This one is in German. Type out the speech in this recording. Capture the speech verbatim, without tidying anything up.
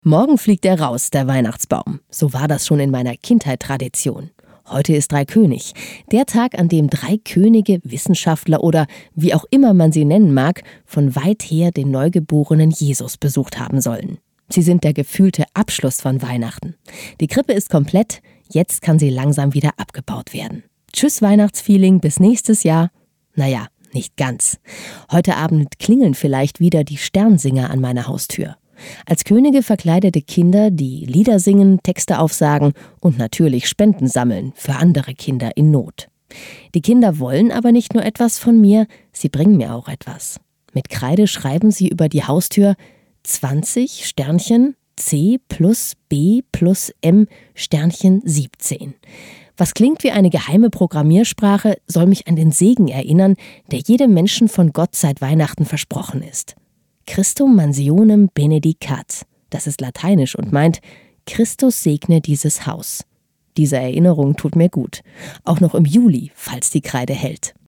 Morgen fliegt er raus, der Weihnachtsbaum. So war das schon in meiner Kindheit Tradition. Heute ist Dreikönig, der Tag, an dem drei Könige, Wissenschaftler oder wie auch immer man sie nennen mag, von weit her den neugeborenen Jesus besucht haben sollen. Sie sind der gefühlte Abschluss von Weihnachten. Die Krippe ist komplett, jetzt kann sie langsam wieder abgebaut werden. Tschüss Weihnachtsfeeling, bis nächstes Jahr. Naja, nicht ganz. Heute Abend klingeln vielleicht wieder die Sternsinger an meiner Haustür. Als Könige verkleidete Kinder, die Lieder singen, Texte aufsagen und natürlich Spenden sammeln für andere Kinder in Not. Die Kinder wollen aber nicht nur etwas von mir, sie bringen mir auch etwas. Mit Kreide schreiben sie über die Haustür zwanzig Sternchen C plus B plus M Sternchen siebzehn. Was klingt wie eine geheime Programmiersprache, soll mich an den Segen erinnern, der jedem Menschen von Gott seit Weihnachten versprochen ist. Christum mansionem benedicat. Das ist lateinisch und meint, Christus segne dieses Haus. Diese Erinnerung tut mir gut. Auch noch im Juli, falls die Kreide hält.